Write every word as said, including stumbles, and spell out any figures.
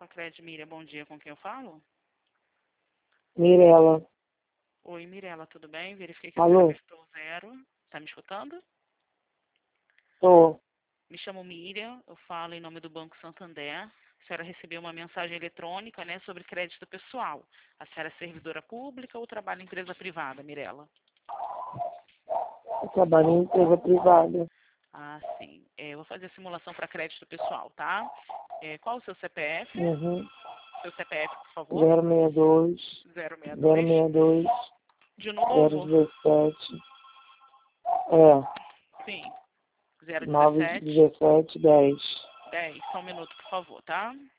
Crédito Miriam, bom dia, com quem eu falo? Mirela. Oi, Mirela, tudo bem? Verifiquei que Alô? você apertou zero. Tá me escutando? Tô. Me chamo Miriam, eu falo em nome do Banco Santander. A senhora recebeu uma mensagem eletrônica, né, sobre crédito pessoal. A senhora é servidora pública ou trabalha em empresa privada, Mirela? Eu trabalho em empresa privada. Ah, sim. É, eu vou fazer a simulação para crédito pessoal, tá? É, qual o seu C P F? Uhum. Seu C P F, por favor. zero seis dois, zero seis zero dois. seis dois, De zero novo? dezessete. É, Sim. zero nove dezessete. dezessete dez. dez. Só um minuto, por favor, tá?